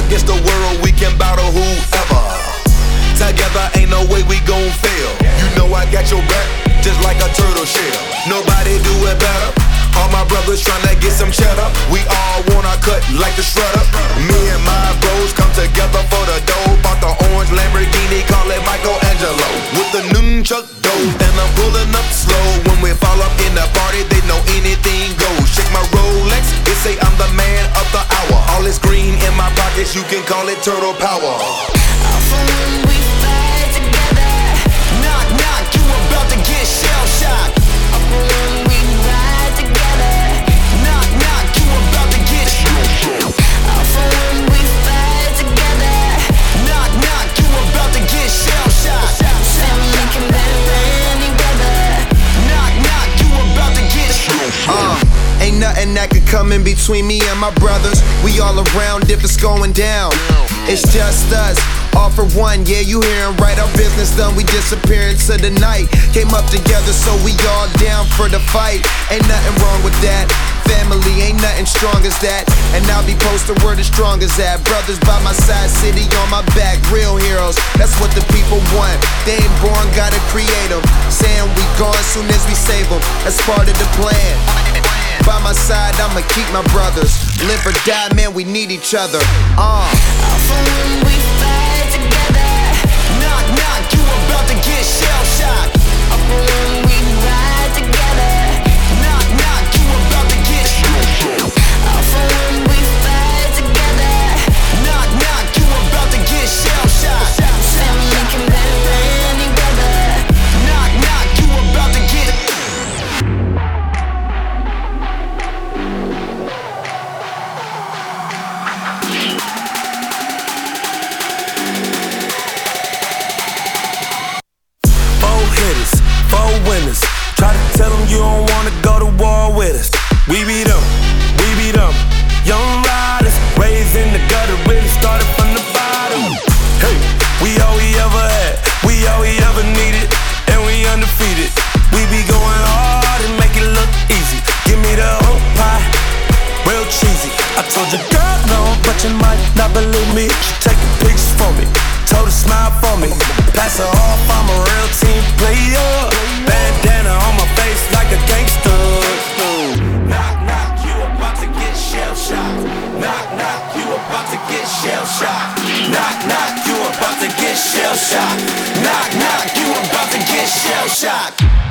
against the world, we can battle whoever. Together ain't no way we gon' fail. You know I got your back, just like a turtle shell. Nobody do it better. All my brothers tryna get some cheddar. We all want our cut like the shredder. Me and my bros come together for the dough. Bought the orange Lamborghini, call it Michelangelo. With the nunchuck dough, and I'm pulling up slow. When we fall up in the party, they know anything goes. Shake my Rolex, they say I'm the man of the hour. All this green in my pockets, you can call it turtle power. When we fight together, knock knock, you about to get shell shocked. When we ride together, knock knock, you about to get shell shocked. When we fight together, knock knock, you about to get shell shocked. Sam Lincoln better any weather, knock knock, you about to get shell shocked. Ain't nothing that could come in between me and my brothers. We all around if it's going down. It's just us, all for one. Yeah, you hearin' right, our business done. We disappear into the night. Came up together, so we all down for the fight. Ain't nothing wrong with that. Family ain't nothing strong as that. And I'll be posting where the strong as that. Brothers by my side, city on my back. Real heroes, that's what the people want. They ain't born, gotta create them. Saying we gone soon as we save them. That's part of the plan. By my side, I'ma keep my brothers. Live or die, man, we need each other. When we fight together, knock knock, you about to get shell shocked. When we ride together, knock knock, you about to get shell shocked. When we fight together, knock knock, you about to get shell shocked. Sam Lincoln better any weather, knock knock, you about to get. Four winners. Try to tell them you don't wanna go to war with us. We beat them, we beat them. Young riders, raised in the gutter, really started from the bottom. Hey, we all we ever had, we all we ever needed, and we undefeated. We be going hard and make it look easy. Give me the whole pie, real cheesy. I told your girl no, but you might not believe me. She taking pictures for me, told her smile for me. Pass her off, I'm a real team player. Bandana on my face like a gangster. Knock knock, you about to get shell shocked. Knock knock, you about to get shell shocked. Knock knock, you about to get shell shocked. Knock knock, you about to get shell shocked.